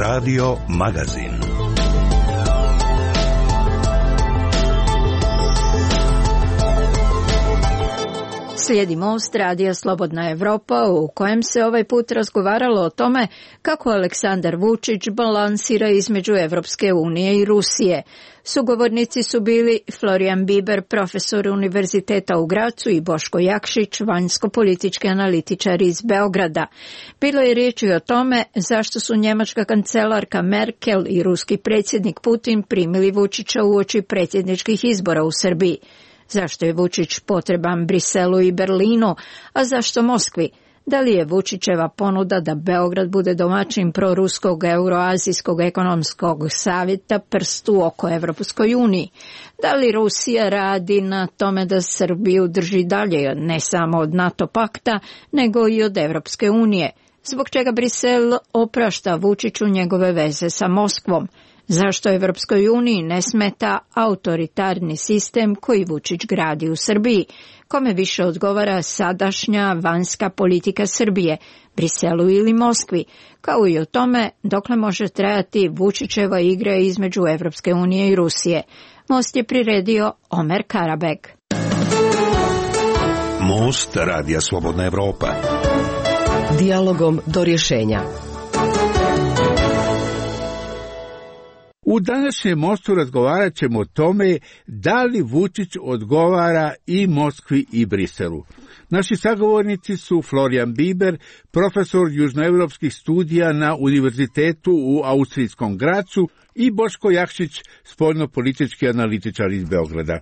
Radio Magazin. Slijedi Most radija Slobodna Evropa, u kojem se ovaj put razgovaralo o tome kako Aleksandar Vučić balansira između Evropske unije i Rusije. Sugovornici su bili Florian Biber, profesor Univerziteta u Gracu, i Boško Jakšić, vanjsko-politički analitičar iz Beograda. Bilo je riječi o tome zašto su njemačka kancelarka Merkel i ruski predsjednik Putin primili Vučića uoči predsjedničkih izbora u Srbiji. Zašto je Vučić potreban Briselu i Berlinu, a zašto Moskvi? Da li je Vučićeva ponuda da Beograd bude domaćin proruskog euroazijskog ekonomskog savjeta prst u oko Evropskoj uniji? Da li Rusija radi na tome da Srbiju drži dalje ne samo od NATO pakta, nego i od Evropske unije? Zbog čega Brisel oprašta Vučiću njegove veze sa Moskvom? Zašto Evropskoj uniji ne smeta autoritarni sistem koji Vučić gradi u Srbiji? Kome više odgovara sadašnja vanjska politika Srbije, Briselu ili Moskvi? Kao i o tome dokle može trajati Vučićeva igra između Evropske unije i Rusije. Most je priredio Omer Karabeg. Most radija Slobodna Evropa. Dijalogom do rješenja. U današnjem Mostu razgovarat ćemo o tome da li Vučić odgovara i Moskvi i Briselu. Naši sagovornici su Florian Biber, profesor južnoevropskih studija na Univerzitetu u austrijskom Gracu, i Boško Jakšić, spoljnopolitički analitičar iz Beograda.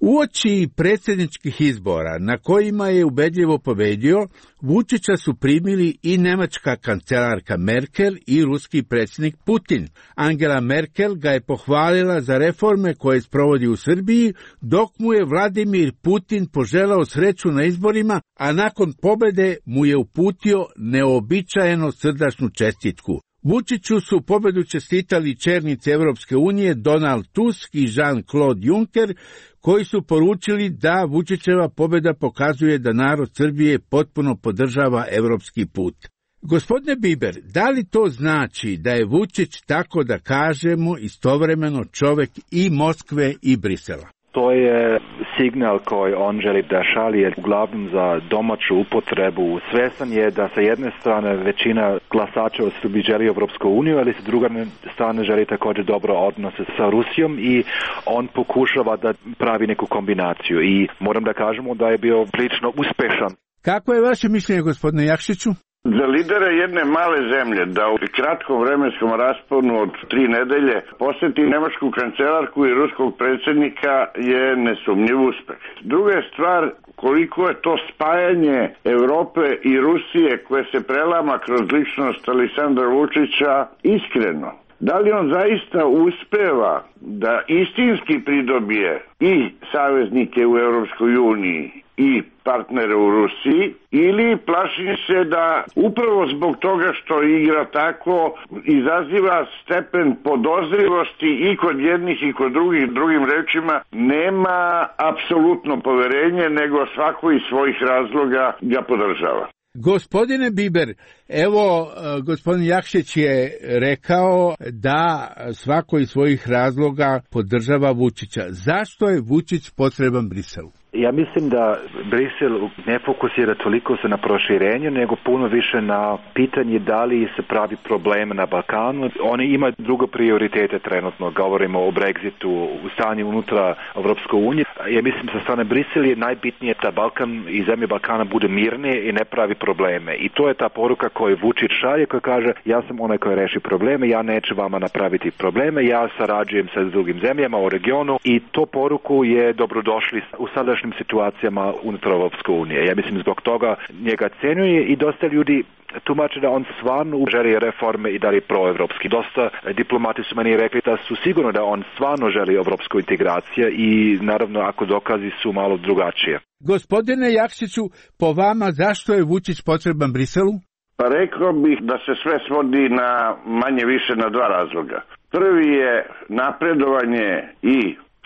Uoči predsjedničkih izbora, na kojima je ubedljivo pobedio, Vučića su primili i njemačka kancelarka Merkel i ruski predsjednik Putin. Angela Merkel ga je pohvalila za reforme koje sprovodi u Srbiji, dok mu je Vladimir Putin poželao sreću na izborima, a nakon pobjede mu je uputio neobičajeno srdačnu čestitku. Vučiću su pobedu čestitali čelnici Evropske unije Donald Tusk i Jean-Claude Juncker, koji su poručili da Vučićeva pobjeda pokazuje da narod Srbije potpuno podržava evropski put. Gospodine Biber, da li to znači da je Vučić, tako da kažemo, istovremeno čovjek i Moskve i Brisela? To je signal koji on želi da šalje uglavnom za domaću upotrebu. Svjestan je da sa jedne strane većina glasača u Srbiji želi Evropsku uniju, ali sa druge strane želi također dobro odnose sa Rusijom i on pokušava da pravi neku kombinaciju. I moram da kažemo da je bio prilično uspešan. Kako je vaše mišljenje, gospodine Jakšiću? Za lidera jedne male zemlje da u kratkom vremenskom rasponu od 3 nedelje posjeti nemačku kancelarku i ruskog predsjednika je nesumnjiv uspeh. Druga je stvar koliko je to spajanje Europe i Rusije koje se prelama kroz ličnost Aleksandra Vučića iskreno. Da li on zaista uspeva da istinski pridobije i saveznike u Europskoj uniji i partnere u Rusiji, ili plašim se da upravo zbog toga što igra tako izaziva stepen podozrivosti i kod jednih i kod drugim rečima nema apsolutno poverenje, nego svako iz svojih razloga ga podržava. Gospodine Biber, evo, gospodin Jakšić je rekao da svako iz svojih razloga podržava Vučića. Zašto je Vučić potreban Briselu? Ja mislim da Brisel ne fokusira toliko se na proširenje, nego puno više na pitanje da li se pravi problem na Balkanu. Oni imaju druge prioritete trenutno, govorimo o Brexitu, u stanju unutra Evropske unije. Ja mislim sa strane Brisel je najbitnije da Balkan i zemlje Balkana bude mirne i ne pravi probleme. I to je ta poruka koju Vučić šalje, koja kaže ja sam onaj koji reši probleme, ja neću vama napraviti probleme, ja sarađujem sa drugim zemljama u regionu i to poruku je dobrodošli u sadašnjem situacijama unutar Evropske unije. Ja mislim zbog toga njega cenjuje i dosta ljudi tumače da on stvarno želi reforme i da je proevropski. Dosta diplomati su meni rekli da su sigurno da on stvarno želi evropsku integraciju i naravno ako dokazi su malo drugačije. Gospodine Jakšiću, po vama zašto je Vučić potreban Briselu? Pa rekao bih da se sve svodi na manje više na 2 razloga. Prvi je napredovanje i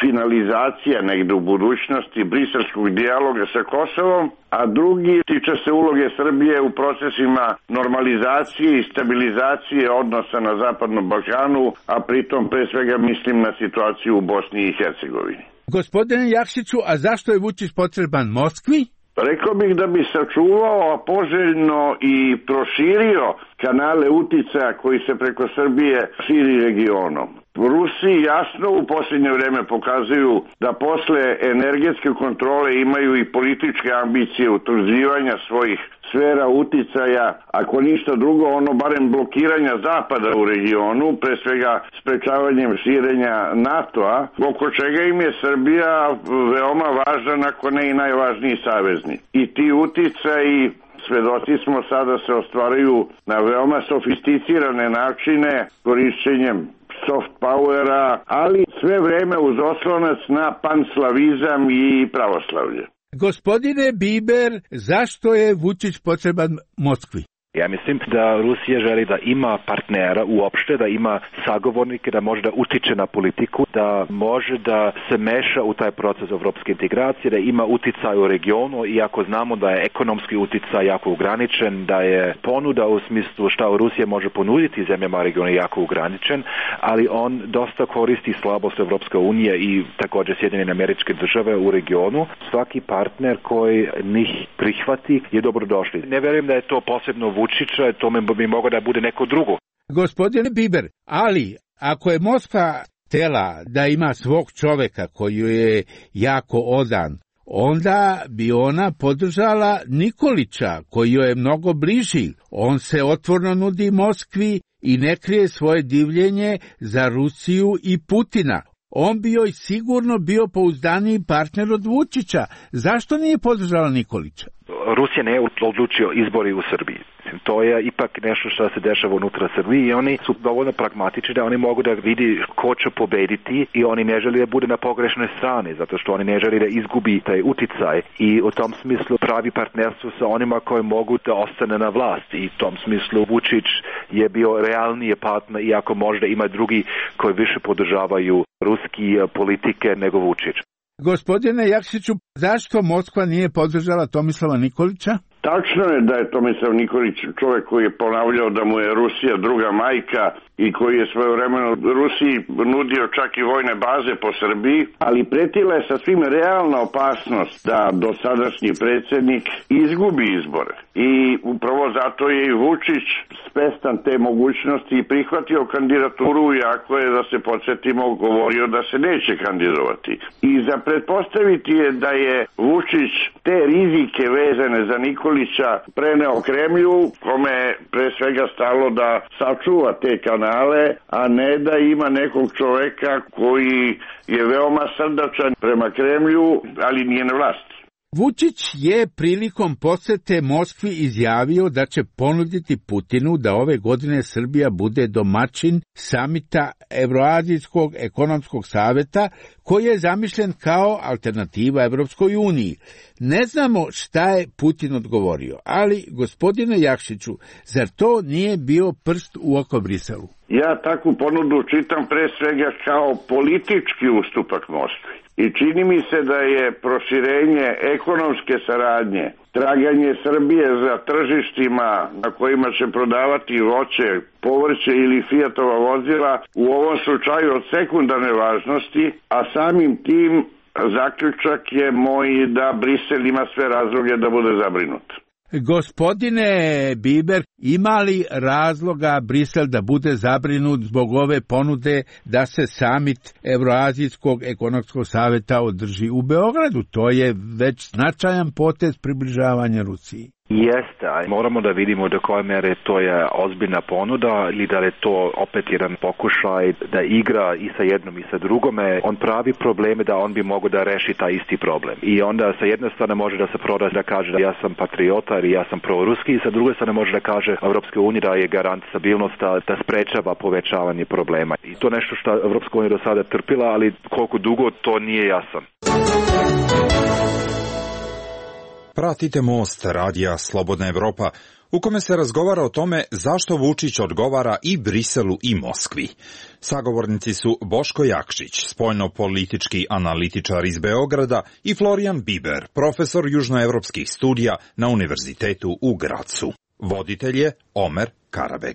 finalizacija negde u budućnosti briselskog dijaloga sa Kosovom, a drugi tiče se uloge Srbije u procesima normalizacije i stabilizacije odnosa na Zapadnom Balkanu, a pritom pre svega mislim na situaciju u Bosni i Hercegovini. Gospodine Jakšiću, a zašto je Vučić potreban Moskvi? Rekao bih da bi sačuvao, a poželjno i proširio kanale uticaja koji se preko Srbije širi regionom. Rusi jasno u posljednje vreme pokazuju da posle energetske kontrole imaju i političke ambicije utvrđivanja svojih sfera uticaja, ako ništa drugo, ono barem blokiranja Zapada u regionu, pre svega sprečavanjem širenja NATO-a, oko čega im je Srbija veoma važna, ako ne i najvažniji savezni. I ti uticaji, svedoci smo sada, se ostvaraju na veoma sofisticirane načine, korišćenjem soft powera, ali sve vreme uz oslonac na panslavizam i pravoslavlje. Gospodine Biber, zašto je Vučić potreban Moskvi? Ja mislim da Rusija želi da ima partnera uopšte, da ima sagovornike, da može da utiče na politiku, da može da se meša u taj proces evropske integracije, da ima uticaj u regionu, iako znamo da je ekonomski uticaj jako ograničen, da je ponuda u smislu šta Rusija može ponuditi zemljama regiona jako ograničen, ali on dosta koristi slabost Evropske unije i također Sjedinjene Američke Države u regionu. Svaki partner koji njih prihvati je dobrodošli. Ne verujem da je to posebno Vučića, tome bi mogao da bude neko drugo. Gospodine Biber, ali ako je Moskva htela da ima svog čoveka koji je jako odan, onda bi ona podržala Nikolića koji joj je mnogo bliži. On se otvoreno nudi Moskvi i ne krije svoje divljenje za Rusiju i Putina. On bi joj sigurno bio pouzdaniji partner od Vučića. Zašto nije podržala Nikolića? Rusija ne je odlučio izbori u Srbiji. To je ipak nešto što se dešava unutra Srbiji i oni su dovoljno pragmatični da oni mogu da vidi ko će pobediti i oni ne želi da bude na pogrešnoj strani, zato što oni ne želi da izgubi taj uticaj i u tom smislu pravi partnerstvo sa onima koji mogu da ostane na vlast i u tom smislu Vučić je bio realniji partner, iako možda ima drugi koji više podržavaju ruski politike nego Vučić. Gospodine Jakšiću, zašto Moskva nije podržala Tomislava Nikolića? Tačno je da je Tomislav Nikolić čovjek koji je ponavljao da mu je Rusija druga majka i koji je svojevremeno Rusiji nudio čak i vojne baze po Srbiji, ali pretila je sasvim realna opasnost da dosadašnji predsjednik izgubi izbore. I upravo zato je i Vučić svestan te mogućnosti i prihvatio kandidaturu, iako je, da se podsjetimo, govorio da se neće kandidovati. I za pretpostaviti je da je Vučić te rizike vezane za Nikolića preneo Kremlju, kome je pre svega stalo da sačuva te kanale, a ne da ima nekog čoveka koji je veoma srdačan prema Kremlju, ali nije na vlasti. Vučić je prilikom posete Moskvi izjavio da će ponuditi Putinu da ove godine Srbija bude domaćin samita Evroazijskog ekonomskog saveta koji je zamišljen kao alternativa Evropskoj uniji. Ne znamo šta je Putin odgovorio, ali gospodine Jakšiću, zar to nije bio prst u oko Briselu? Ja takvu ponudu čitam pre svega kao politički ustupak Moskvi. I čini mi se da je proširenje ekonomske saradnje, traganje Srbije za tržištima na kojima će prodavati voće, povrće ili Fiatova vozila u ovom slučaju od sekundarne važnosti, a samim tim zaključak je moj da Brisel ima sve razloge da bude zabrinut. Gospodine Biber, ima li razloga Brisel da bude zabrinut zbog ove ponude da se samit Evroazijskog ekonomskog saveta održi u Beogradu? To je već značajan potez približavanja Rusiji. Jeste, moramo da vidimo do koje mere to je ozbiljna ponuda ili da je to opet jedan pokušaj da igra i sa jednom i sa drugome. On pravi probleme da on bi mogao da reši taj isti problem. I onda sa jedne strane može da se proda da kaže da ja sam patriota ili ja sam proruski i sa druge strane može da kaže Evropska unija da je garant stabilnosti, da sprečava povećavanje problema. I to nešto što Evropska unija do sada trpila, ali koliko dugo to nije jasan. Pratite Most radija Slobodna Evropa, u kome se razgovara o tome zašto Vučić odgovara i Briselu i Moskvi. Sagovornici su Boško Jakšić, spoljno-politički analitičar iz Beograda, i Florijan Biber, profesor južnoevropskih studija na Univerzitetu u Gracu. Voditelj je Omer Karabek.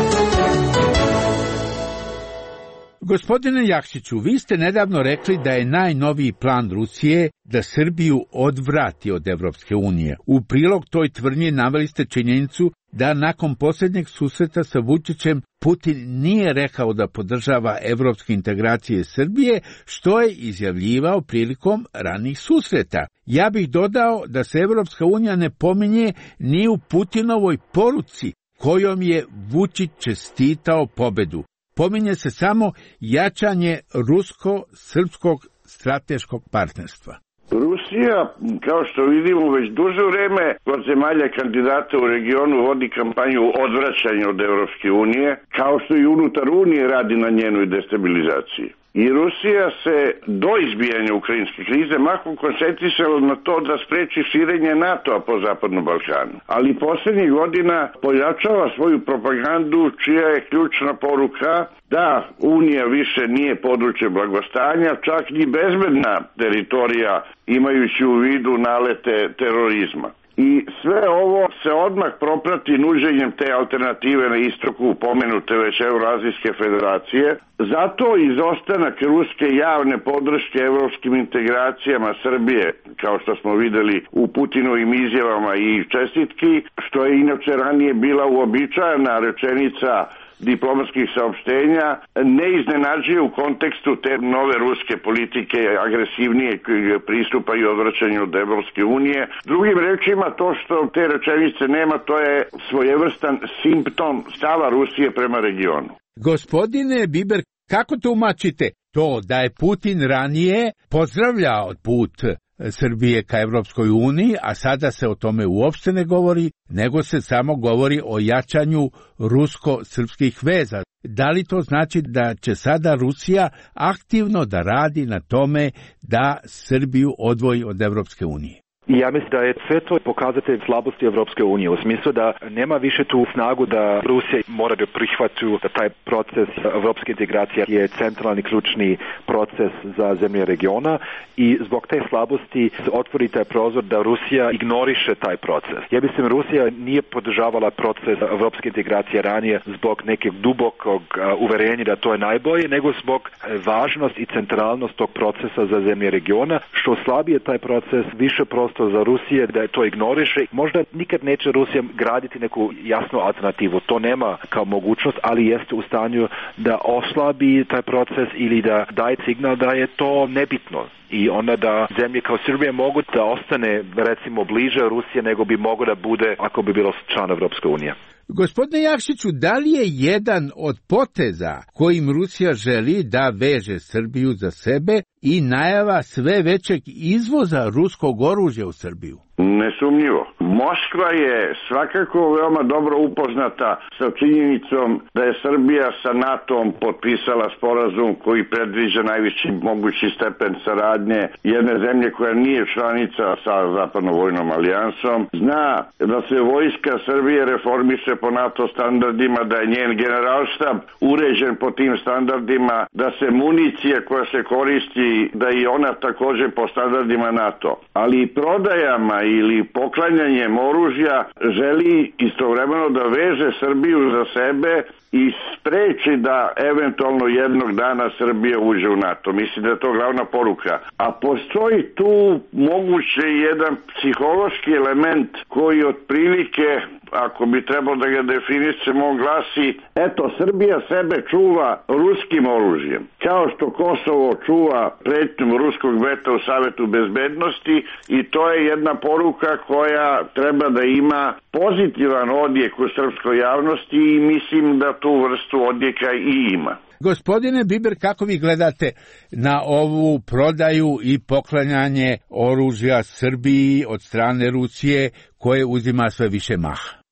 Gospodine Jakšiću, vi ste nedavno rekli da je najnoviji plan Rusije da Srbiju odvrati od Evropske unije. U prilog toj tvrdnji naveli ste činjenicu da nakon posljednjeg susreta sa Vučićem Putin nije rekao da podržava evropske integracije Srbije, što je izjavljivao prilikom ranih susreta. Ja bih dodao da se Evropska unija ne pominje ni u Putinovoj poruci kojom je Vučić čestitao pobedu. Pominje se samo jačanje rusko-srpskog strateškog partnerstva. Rusija, kao što vidimo, već duže vreme kod zemalja kandidata u regionu vodi kampanju odvraćanja od Evropske unije, kao što i unutar Unije radi na njenoj destabilizaciji. I Rusija se do izbijanja ukrajinske krize mahom koncentrisala na to da spreči širenje NATO-a po Zapadnom Balkanu. Ali poslednjih godina pojačava svoju propagandu čija je ključna poruka da Unija više nije područje blagostanja, čak ni bezbedna teritorija, imajući u vidu nalete terorizma. I sve ovo se odmah proprati nuđenjem te alternative na istoku pomenute već Evroazijske federacije. Zato izostanak ruske javne podrške evropskim integracijama Srbije, kao što smo videli u Putinovim izjavama i čestitki, što je inače ranije bila uobičajena rečenica diplomatskih saopštenja, ne iznenađuje u kontekstu te nove ruske politike agresivnije pristupa i odvraćanju od Evropske unije. Drugim rečima, to što te rečenice nema, to je svojevrstan simptom stava Rusije prema regionu. Gospodine Biber, kako tumačite to da je Putin ranije pozdravljao put Srbije ka Evropskoj uniji, a sada se o tome uopšte ne govori, nego se samo govori o jačanju rusko-srpskih veza. Da li to znači da će sada Rusija aktivno da radi na tome da Srbiju odvoji od Evropske unije? Ja mislim da je sve to pokazatelj slabosti Evropske unije, u smislu da nema više tu snagu da Rusija mora da prihvati da taj proces evropske integracije je centralni ključni proces za zemlje regiona i zbog te slabosti se otvori taj prozor da Rusija ignoriše taj proces. Ja mislim Rusija nije podržavala proces evropske integracije ranije zbog nekog dubokog uverenja da to je najbolje, nego zbog važnost i centralnost tog procesa za zemlje regiona, što slabije taj proces, više prostora za Rusije da to ignoriše. Možda nikad neće Rusija graditi neku jasnu alternativu. To nema kao mogućnost, ali jeste u stanju da oslabi taj proces ili da daje signal da je to nebitno. I onda da zemlje kao Srbija mogu da ostane recimo bliže Rusije nego bi moglo da bude ako bi bilo član Evropske unije. Gospodine Jakšiću, da li je jedan od poteza kojim Rusija želi da veže Srbiju za sebe i najava sve većeg izvoza ruskog oružja u Srbiju? Nesumnjivo. Moskva je svakako veoma dobro upoznata sa činjenicom da je Srbija sa NATO-om potpisala sporazum koji predviđa najviši mogući stepen saradnje jedne zemlje koja nije članica sa Zapadnom vojnom alijansom. Zna da se vojska Srbije reformiše po NATO standardima, da je njen generalštab uređen po tim standardima, da se municija koja se koristi, da i ona također po standardima NATO. Ali prodajama ili poklanjanjem oružja želi istovremeno da veže Srbiju za sebe i spreči da eventualno jednog dana Srbija uđe u NATO. Mislim da je to glavna poruka. A postoji tu moguće jedan psihološki element koji otprilike, ako bi trebalo da ga definišemo, glasi: eto, Srbija sebe čuva ruskim oružjem. Kao što Kosovo čuva pretnjom ruskog veta u Savetu bezbednosti, i to je jedna poruka koja treba da ima pozitivan odjek u srpskoj javnosti i mislim da tu vrstu odjeka i ima. Gospodine Biber, kako vi gledate na ovu prodaju i poklanjanje oružja Srbiji od strane Rusije koje uzima sve više maha?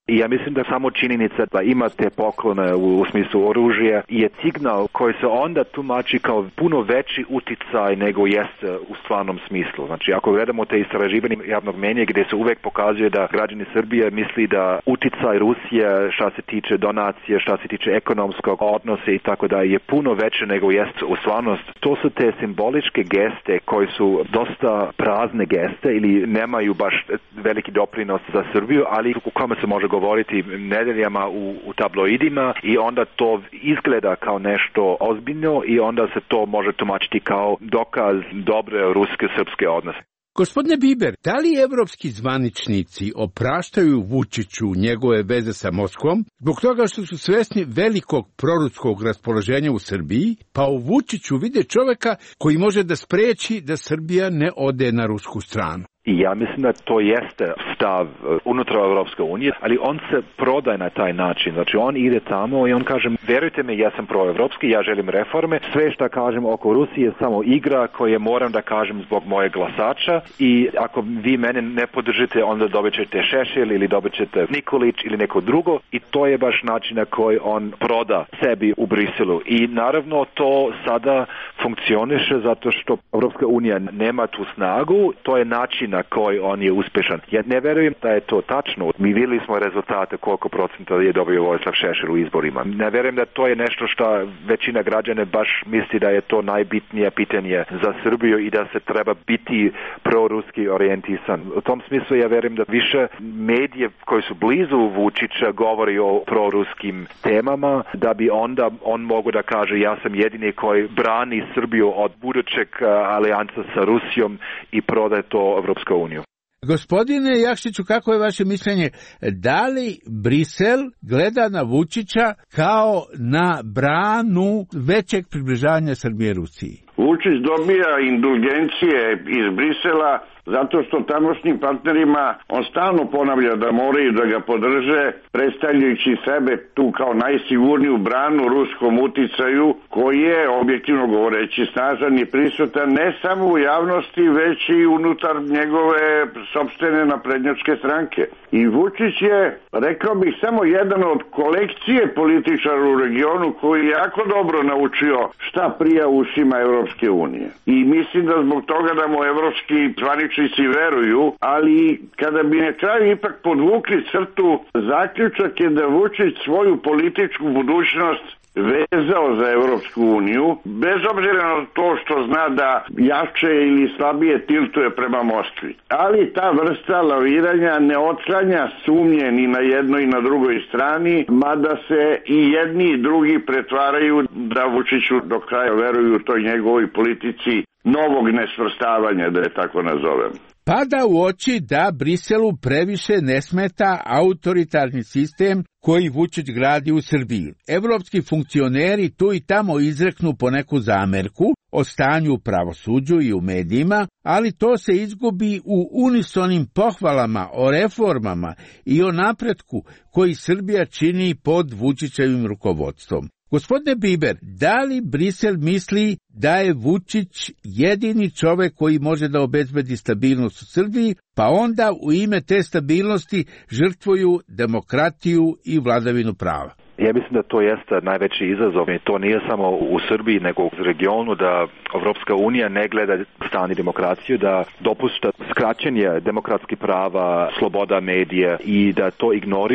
I ja mislim da samo činjenica da ima te poklone u smislu oružja je signal koji se onda tumači kao puno veći uticaj nego jeste u stvarnom smislu. Znači, ako gledamo te istraživanje javnog mnjenja gdje se uvek pokazuje da građani Srbije misli da uticaj Rusije šta se tiče donacije, šta se tiče ekonomskog odnosa i tako da je puno veće nego jeste u stvarnost. To su te simboličke geste koji su dosta prazne geste ili nemaju baš veliki doprinos za Srbiju, ali u kome se može govoriti nedeljama u tabloidima i onda to izgleda kao nešto ozbiljno i onda se to može tumačiti kao dokaz dobre ruske-srpske odnose. Gospodine Biber, da li evropski zvaničnici opraštaju Vučiću njegove veze sa Moskvom zbog toga što su svesni velikog proruskog raspoloženja u Srbiji, pa u Vučiću vide čoveka koji može da spreči da Srbija ne ode na rusku stranu? I ja mislim da to jeste stav unutar Evropske unije, ali on se prodaje na taj način. Znači on ide tamo i on kaže, verujte mi, ja sam proevropski, ja želim reforme, sve što kažem oko Rusije je samo igra koje moram da kažem zbog moje glasača i ako vi mene ne podržite, onda dobit ćete Šešelj ili dobit ćete Nikolić ili neko drugo i to je baš način na koji on proda sebi u Briselu. I naravno to sada funkcioniše zato što Evropska unija nema tu snagu, to je način na koji on je uspešan. Ja ne verujem da je to tačno. Mi vidjeli smo rezultate koliko procenta je dobio Vojislav Šešelj u izborima. Ne verujem da to je nešto što većina građana baš misli da je to najbitnije pitanje za Srbiju i da se treba biti proruski orijentisan. U tom smislu ja verujem da više medije koji su blizu Vučića govori o proruskim temama, da bi onda on mogu da kaže ja sam jedini koji brani Srbiju od budućeg alijansa sa Rusijom i prodaje to Evropsku uniju. Gospodine Jakšiću, kako je vaše mišljenje? Da li Brisel gleda na Vučića kao na branu većeg približavanja Srbije Rusiji? Vučić dobija indulgencije iz Brisela zato što tamošnjim partnerima on stalno ponavlja da moraju da ga podrže, predstavljajući sebe tu kao najsigurniju branu ruskom uticaju koji je, objektivno govoreći, snažan i prisutan ne samo u javnosti, već i unutar njegove sopstvene naprednjačke stranke. I Vučić je, rekao bih, samo jedan od kolekcije političara u regionu koji je jako dobro naučio šta prija ušima Evropske unije. I mislim da zbog toga da mu evropski zvaničnici veruju, ali kada bi na kraju ipak podvukli crtu, zaključak je da Vučić svoju političku budućnost vezao za Evropsku uniju, bez obzira na to što zna da jače ili slabije tiltuje prema Moskvi. Ali ta vrsta laviranja ne otklanja sumnje ni na jednoj i na drugoj strani, mada se i jedni i drugi pretvaraju da Vučiću do kraja veruju toj njegovoj politici novog nesvrstavanja, da je tako nazovem. Pada u oči da Briselu previše ne smeta autoritarni sistem koji Vučić gradi u Srbiji. Evropski funkcioneri tu i tamo izreknu poneku zamerku o stanju u pravosuđu i u medijima, ali to se izgubi u unisonim pohvalama o reformama i o napretku koji Srbija čini pod Vučićevim rukovodstvom. Gospodine Biber, da li Brisel misli da je Vučić jedini čovek koji može da obezbedi stabilnost u Srbiji, pa onda u ime te stabilnosti žrtvuju demokratiju i vladavinu prava? Ja mislim da to jeste najveći izazov i to nije samo u Srbiji nego u regionu da Evropska unija ne gleda strani demokraciju, da dopušta skraćenje demokratskih prava, sloboda medija i da to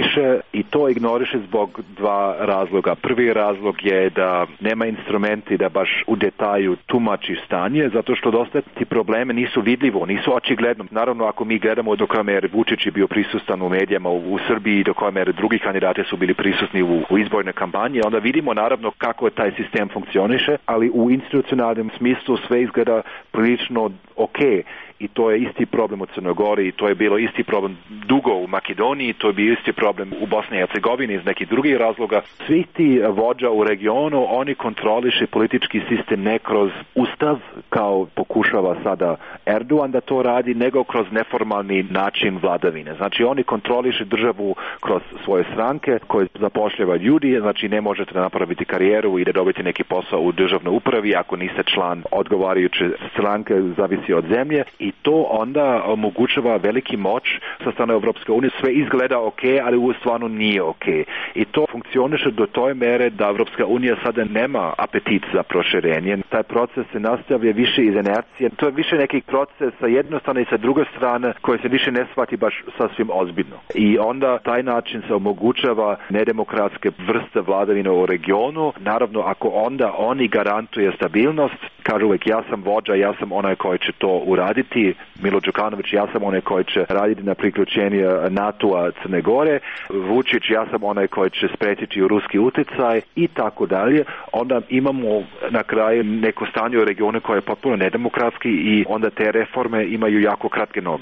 ignoriše zbog dva razloga. Prvi razlog je da nema instrumenti da baš u detalju tumači stanje, zato što dosta ti probleme nisu vidljivo, nisu očigledno. Naravno, ako mi gledamo do koje mere Vučić je bio prisutan u medijama u Srbiji, do koje mere drugi kandidati su bili prisutni u izborne kampanje, onda vidimo naravno kako taj sistem funkcioniše, ali u institucionalnom smislu sve izgleda prilično okej. I to je isti problem u Crnoj Gori, i to je bilo isti problem dugo u Makedoniji, to je bio isti problem u Bosni i Hercegovini iz nekih drugih razloga. Svi ti vođa u regionu, oni kontroliše politički sistem ne kroz ustav, kao pokušava sada Erdogan da to radi, nego kroz neformalni način vladavine. Znači oni kontroliše državu kroz svoje stranke koje zapošljava ljudi, znači ne možete napraviti karijeru i da dobiti neki posao u državnoj upravi ako niste član odgovarajuće stranke, zavisi od zemlje. I I to onda omogućava veliki moć sa strane Evropske unije. Sve izgleda ok, ali u stvarno nije ok. I to funkcioniše do toj mere da Evropska unija sada nema apetit za proširenje. Taj proces se nastavlja više iz inercije. To je više neki proces sa jedne strane i sa druge strane koji se više ne shvati baš sasvim ozbiljno. I onda taj način se omogućava nedemokratske vrste vladavine u regionu. Naravno, ako onda oni garantuje stabilnost, kažu uvijek ja sam vođa, ja sam onaj koji će to uraditi, Milo Đukanović, ja sam onaj koji će raditi na priključenje NATO-a Crne Gore, Vučić, ja sam onaj koji će spriječiti ruski utjecaj i tako dalje, onda imamo na kraju neko stanje u regionu koje je potpuno nedemokratski i onda te reforme imaju jako kratke noge.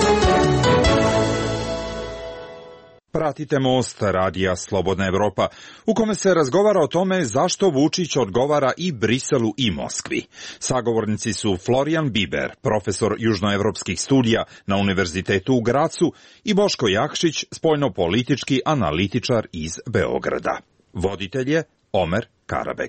Pratite Most radija Slobodna Evropa, u kome se razgovara o tome zašto Vučić odgovara i Briselu i Moskvi. Sagovornici su Florian Biber, profesor južnoevropskih studija na Univerzitetu u Gracu, i Boško Jakšić, spoljnopolitički analitičar iz Beograda. Voditelj je Omer Karabeg.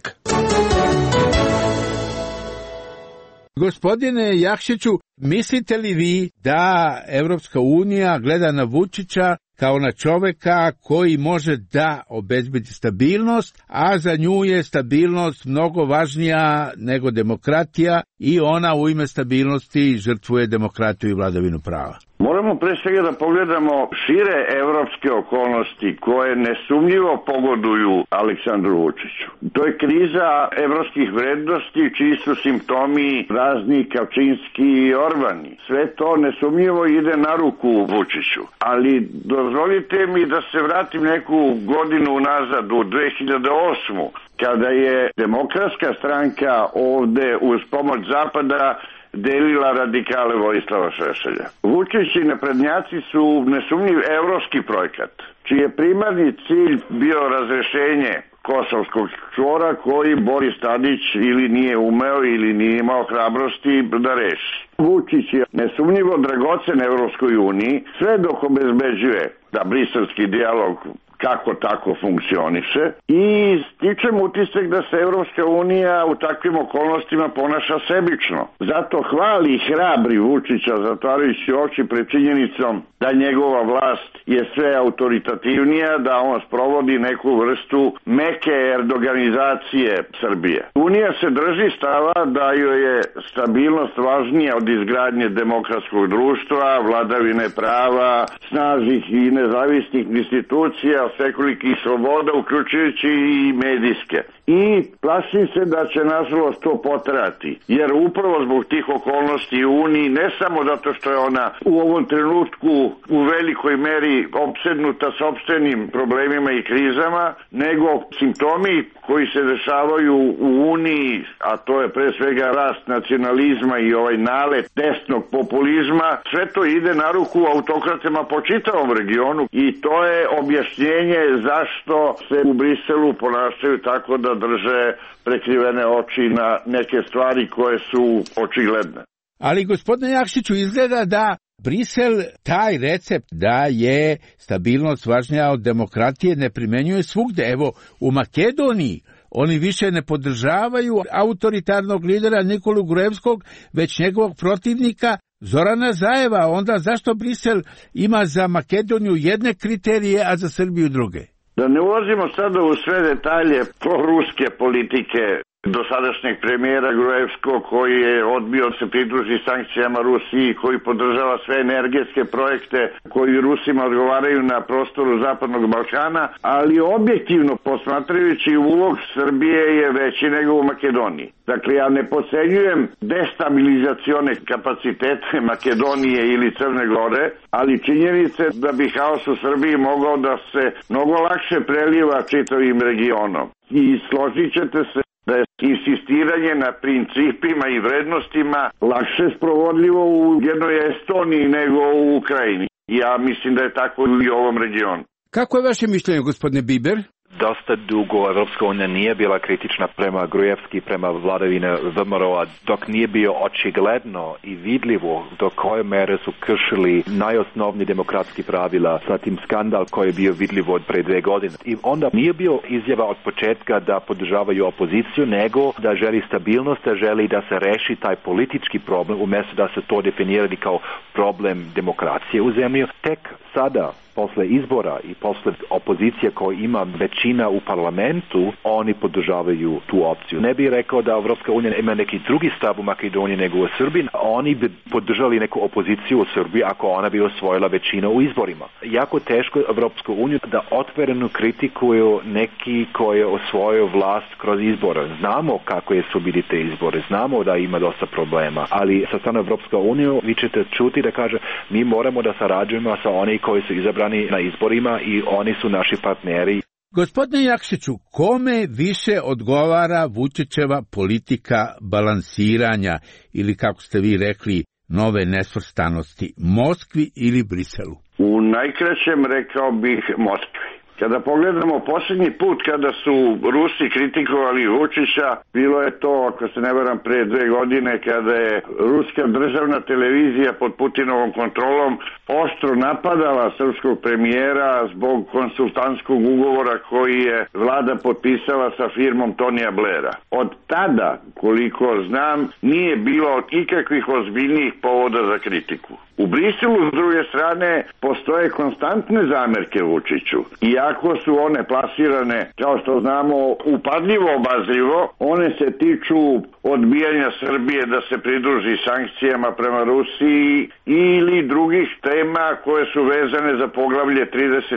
Gospodine Jakšiću, mislite li vi da Evropska unija gleda na Vučića kao na čoveka koji može da obezbedi stabilnost, a za nju je stabilnost mnogo važnija nego demokratija i ona u ime stabilnosti žrtvuje demokratiju i vladavinu prava? Moramo pre svega da pogledamo šire evropske okolnosti koje nesumnjivo pogoduju Aleksandru Vučiću. To je kriza evropskih vrednosti čiji su simptomi razni Kačinski i Orbani. Sve to nesumnjivo ide na ruku Vučiću. Ali dozvolite mi da se vratim neku godinu nazad u 2008. kada je Demokratska stranka ovde uz pomoć Zapada delila radikale Vojislava Šešelja. Vučić i naprednjaci su nesumnjiv evropski projekat, čiji je primarni cilj bio razrešenje kosovskog čvora koji Boris Tadić ili nije umeo ili nije imao hrabrosti da reši. Vučić je nesumnjivo dragocen Evropskoj uniji sve dok obezbeđuje da briselski dijalog kako tako funkcioniše i stičem utisak da se Evropska unija u takvim okolnostima ponaša sebično. Zato hvali i hrabri Vučića zatvarajući oči pred činjenicom da njegova vlast je sve autoritativnija, da on sprovodi neku vrstu meke erdoganizacije Srbije. Unija se drži stava da joj je stabilnost važnija od izgradnje demokratskog društva, vladavine prava, snažnih i nezavisnih institucija, svekolikih sloboda, uključujući i medijske. I plašim se da će nažalost to potrajati, jer upravo zbog tih okolnosti u Uniji, ne samo zato što je ona u ovom trenutku u velikoj meri opsednuta sopstvenim problemima i krizama, nego simptomi koji se dešavaju u Uniji, a to je pre svega rast nacionalizma i ovaj nalet desnog populizma, sve to ide na ruku autokratama po čitavom regionu i to je objašnjenje zašto se u Briselu ponašaju tako da drže prekrivene oči na neke stvari koje su očigledne. Ali, gospodine Jakšiću, izgleda da Brisel taj recept da je stabilnost važnija od demokratije ne primenjuje svugde. Evo, u Makedoniji oni više ne podržavaju autoritarnog lidera Nikolu Gruevskog, već njegovog protivnika Zorana Zajeva. Onda zašto Brisel ima za Makedoniju jedne kriterije, a za Srbiju druge? Da ne ulazimo sada u sve detalje proruske politike dosadašnjeg premijera Gruevskog, koji je odbio da se pridruži sankcijama Rusiji, koji podržava sve energetske projekte koji Rusima odgovaraju na prostoru Zapadnog Balkana, ali objektivno posmatrajući ulog Srbije je veći nego u Makedoniji. Dakle, ja ne podcenjujem destabilizacione kapacitete Makedonije ili Crne Gore, ali činjenice da bi haos u Srbiji mogao da se mnogo lakše preliva čitavim regionom. I složit ćete se da je insistiranje na principima i vrednostima lakše sprovodljivo u jednoj Estoniji nego u Ukrajini. Ja mislim da je tako i u ovom regionu. Kako je vaše mišljenje, gospodine Biber? dosta dugo Evropska unija nije bila kritična prema Grujevski, prema vladavine VMRO-a, dok nije bio očigledno i vidljivo do koje mere su kršili najosnovniji demokratski pravila sa tim skandal koji je bio vidljivo od pre 2 godine. I onda nije bio izjava od početka da podržavaju opoziciju, nego da želi stabilnost, da želi da se reši taj politički problem, umjesto da se to definirali kao problem demokracije u zemlji. Tek sada, posle izbora i posle opozicije koja ima većina u parlamentu, oni podržavaju tu opciju. Ne bih rekao da Evropska unija ima neki drugi stav u Makedoniji nego u Srbiji. Oni bi podržali neku opoziciju u Srbiji ako ona bi osvojila većinu u izborima. Jako teško je Evropsku uniju da otvoreno kritikuju neki koji je osvojio vlast kroz izbore. Znamo kako su bili te izbore, znamo da ima dosta problema, ali sa strane Evropska unija vi ćete čuti da kaže mi moramo da sarađujemo sa oni koji su izabrani na izborima i oni su naši partneri. Gospodine Jakšiću, kome više odgovara Vučićeva politika balansiranja ili, kako ste vi rekli, nove nesvrstanosti, Moskvi ili Briselu? U najkraćem rekao bih Moskvi. Kada pogledamo posljednji put kada su Rusi kritikovali Vučića, bilo je to, ako se ne varam, pre 2 godine kada je ruska državna televizija pod Putinovom kontrolom oštro napadala srpskog premijera zbog konsultantskog ugovora koji je vlada potpisala sa firmom Tonija Blaira. Od tada, koliko znam, nije bilo ikakvih ozbiljnijih povoda za kritiku. U Briselu, s druge strane, postoje konstantne zamerke Vučiću. Iako su one plasirane, kao što znamo, upadljivo obazrivo, one se tiču odbijanja Srbije da se pridruži sankcijama prema Rusiji ili drugih tema koje su vezane za poglavlje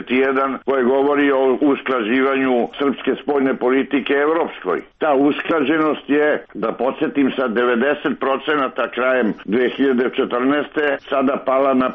31 koje govori o usklađivanju srpske spoljne politike evropskoj. Ta usklađenost je, da podsjetim, sa 90% krajem 2014. sada pala na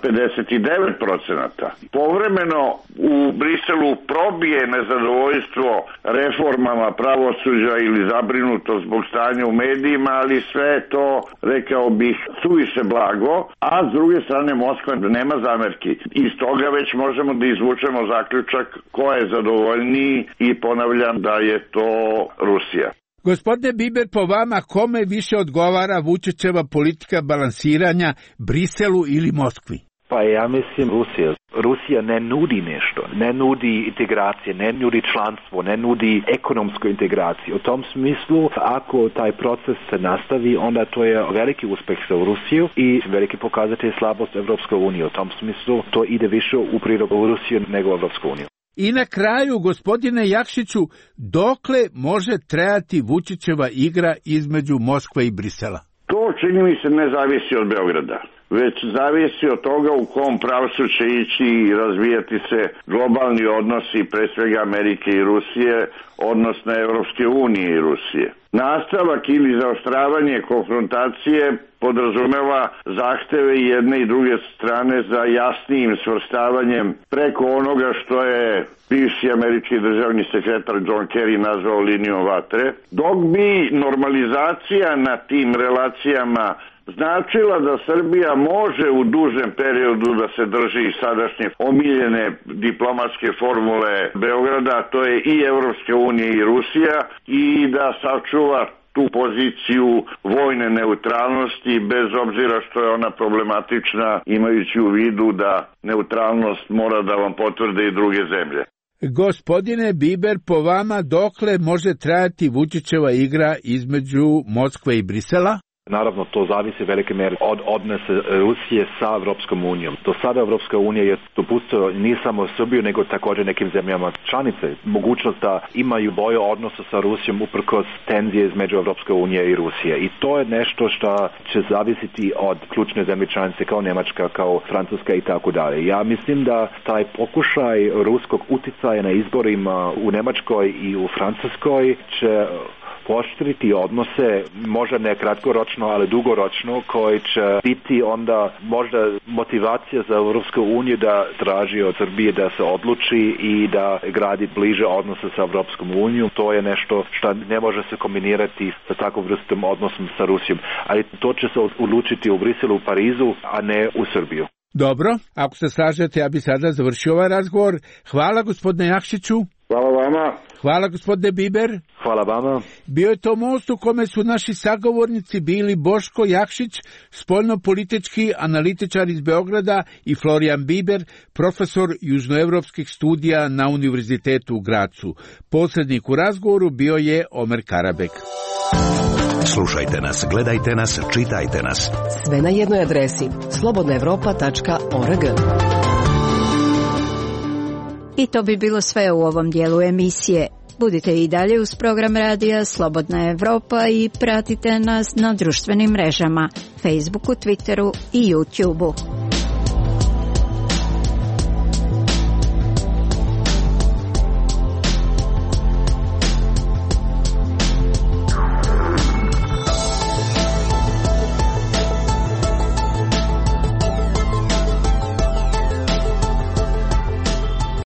59%. Povremeno u Briselu probije nezadovoljstvo reformama pravosuđa ili zabrinutost zbog stanja u medijima, ali sve je to, rekao bih, suviše blago, a s druge strane Moskva nema zamerki. Iz toga već možemo da izvučemo zaključak ko je zadovoljniji i ponavljam da je to Rusija. Gospodine Biber, po vama kome više odgovara Vučićeva politika balansiranja, Briselu ili Moskvi? Pa ja mislim Rusija. Rusija ne nudi nešto, ne nudi integracije, ne nudi članstvo, ne nudi ekonomsku integraciju. U tom smislu, ako taj proces se nastavi, onda to je veliki uspeh za Rusiju i veliki pokazatelj slabost Evropske unije. U tom smislu to ide više u prilog u Rusiju nego u Evropsku uniju. I na kraju, gospodine Jakšiću, dokle može trajati Vučićeva igra između Moskve i Brisela? To, čini mi se, ne zavisi od Beograda, već zavisi od toga u kom pravcu će ići i razvijati se globalni odnosi, pre svega Amerike i Rusije, odnosno Evropske unije i Rusije. Nastavak ili zaoštravanje konfrontacije podrazumeva zahteve jedne i druge strane za jasnijim svrstavanjem preko onoga što je bivši američki državni sekretar John Kerry nazvao linijom vatre, dok bi normalizacija na tim relacijama značila da Srbija može u dužem periodu da se drži sadašnje omiljene diplomatske formule Beograda, to je i Evropske unije i Rusija, i da sačuva tu poziciju vojne neutralnosti, bez obzira što je ona problematična, imajući u vidu da neutralnost mora da vam potvrde i druge zemlje. Gospodine Biber, po vama dokle može trajati Vučićeva igra između Moskve i Brisela? Naravno, to zavisi velike mere od odnose Rusije sa Evropskom unijom. Do sada Evropska unija je dopustila ne samo Srbiju, nego također nekim zemljama članice mogućnost da imaju bolje odnose sa Rusijom uprkos tenzije između Evropske unije i Rusije. I to je nešto što će zavisiti od ključne zemlje članice kao Njemačka, kao Francuska i tako dalje. Ja mislim da taj pokušaj ruskog uticaja na izborima u Njemačkoj i u Francuskoj će pooštriti odnose, možda ne kratkoročno, ali dugoročno, koji će biti onda možda motivacija za Evropsku uniju da traži od Srbije da se odluči i da gradi bliže odnose sa Evropskom unijom. To je nešto što ne može se kombinirati sa takvom vrstom odnosom sa Rusijom. Ali to će se odlučiti u Briselu, u Parizu, a ne u Srbiju. Dobro, ako se slažete, ja bi sada završio ovaj razgovor. Hvala gospodine Jakšiću. Hvala vama. Hvala gospodine Biber. Hvala vama. Bio je to most u kome su naši sagovornici bili Boško Jakšić, spoljnopolitički analitičar iz Beograda, i Florijan Biber, profesor južnoevropskih studija na Univerzitetu u Gracu. Posrednik u razgovoru bio je Omer Karabek. Slušajte nas, gledajte nas, čitajte nas. Sve na jednoj adresi slobodnaevropa.org. I to bi bilo sve u ovom dijelu emisije. Budite i dalje uz program radija Slobodna Evropa i pratite nas na društvenim mrežama, Facebooku, Twitteru i YouTubeu.